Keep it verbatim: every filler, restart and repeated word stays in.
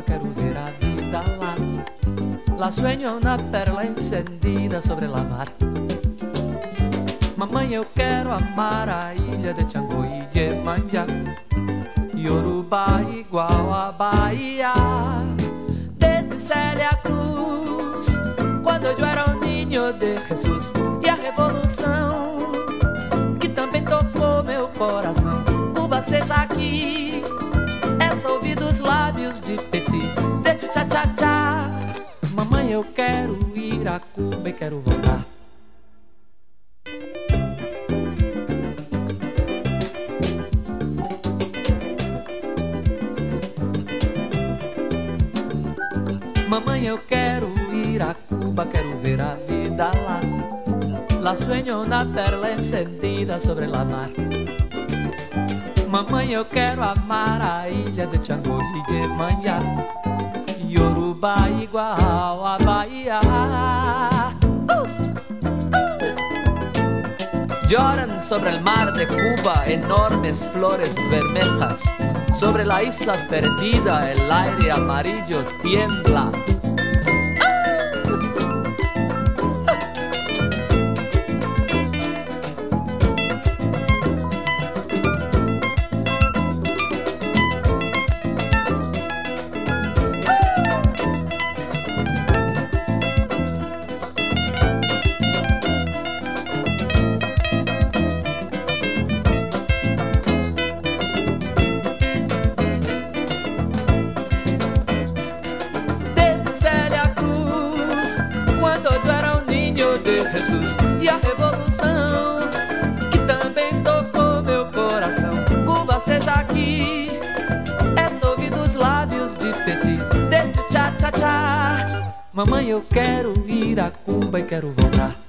quero ver a vida lá. Lá sueño una perla encendida sobre la mar. Mamãe, eu quero amar a ilha de Tiango e Iemanjá. Yorubá igual a Bahia. Desde Célia Cruz, quando eu era um ninho de Jesus, e a revolução que também tocou meu coração. Cuba seja aqui, é só ouvir dos lábios de Petit, desde tchá-tchá-tchá. Mamãe, eu quero ir a Cuba e quero voltar. Mamãe, eu quero ir a Cuba, quero ver a vida lá. Lá sueño una perla encendida sobre la mar. Mamãe, eu quero amar a ilha de Tiango e Iemanjá. Yorubá igual a Bahia. uh, uh. Lloran sobre el mar de Cuba enormes flores vermelhas. Sobre la isla perdida el aire amarillo tiembla. Quando eu era um ninho de Jesus, e a revolução que também tocou meu coração. Cuba seja aqui, é só ouvir dos lábios de Petit, desde tchá-tchá-tchá. Mamãe, eu quero ir a Cuba e quero voltar.